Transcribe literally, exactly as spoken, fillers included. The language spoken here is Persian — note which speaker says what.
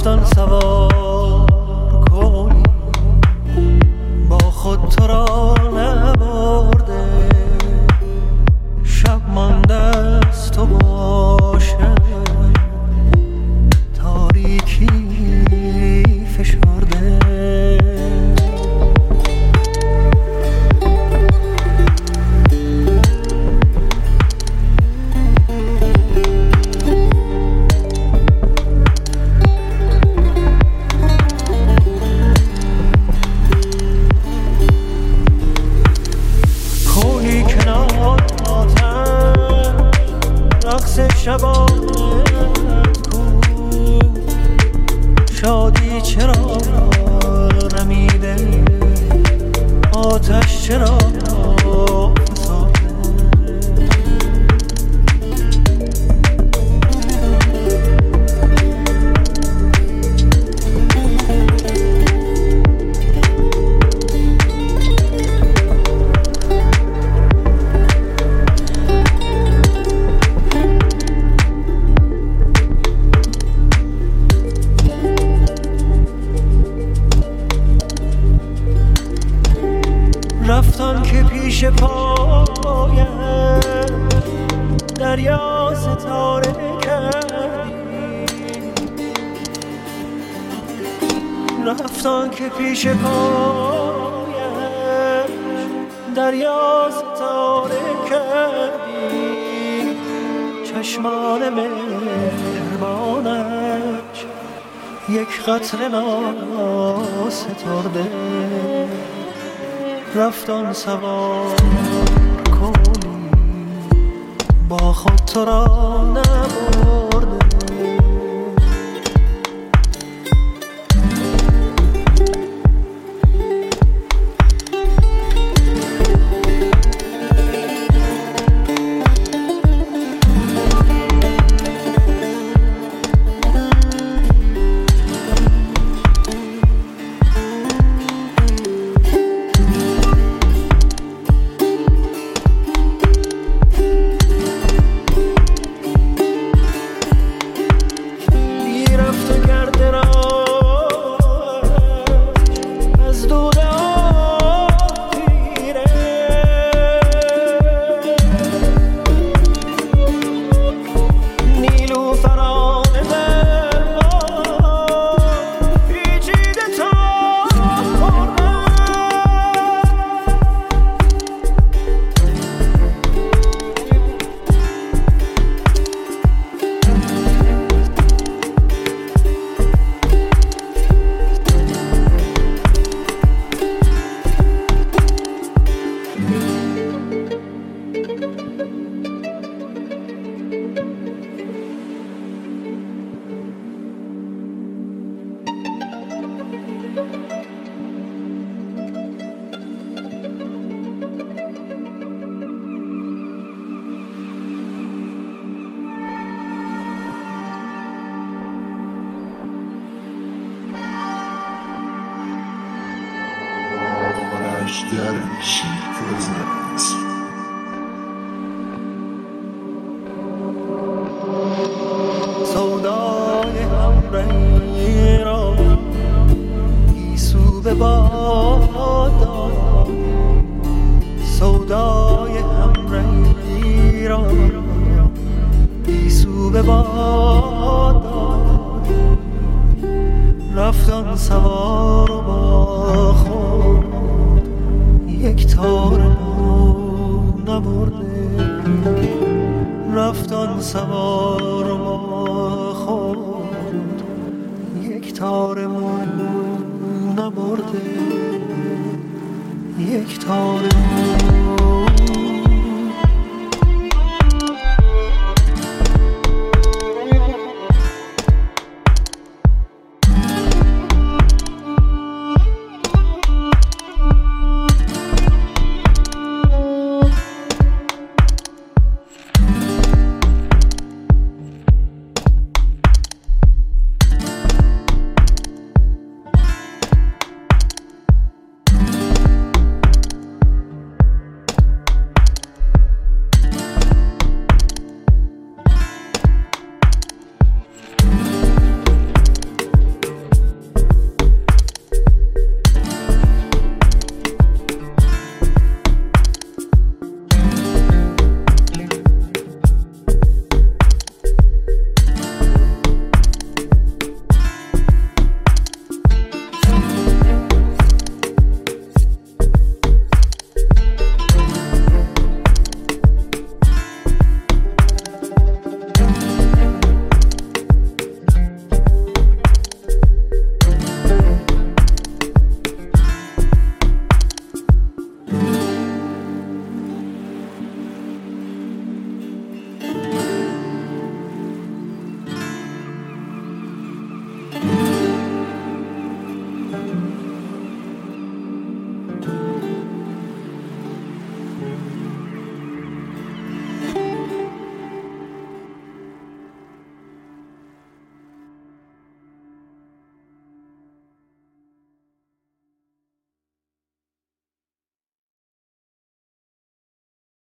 Speaker 1: رفتن سوار کنی با خود تو را نبرده، شب مانده است تو باشه تاریکی فشرده. شبانت کو شادی چرا رمیده، آتش چرا رفتن که پیش پایم دریا ستاره کردی، رفتن که پیش پایم دریا ستاره کردی، چشمان مهربانش یک قطره ناسترده. رفتن سوار کنی با خود تو را نبرده، سودای همرهی را گیسو به باد داد، سودای همرهی را گیسو به باد داد. رفتن سوار و با خود یک تار نبرده، رفتن سوار و با خود یک تار نبرده، یک تار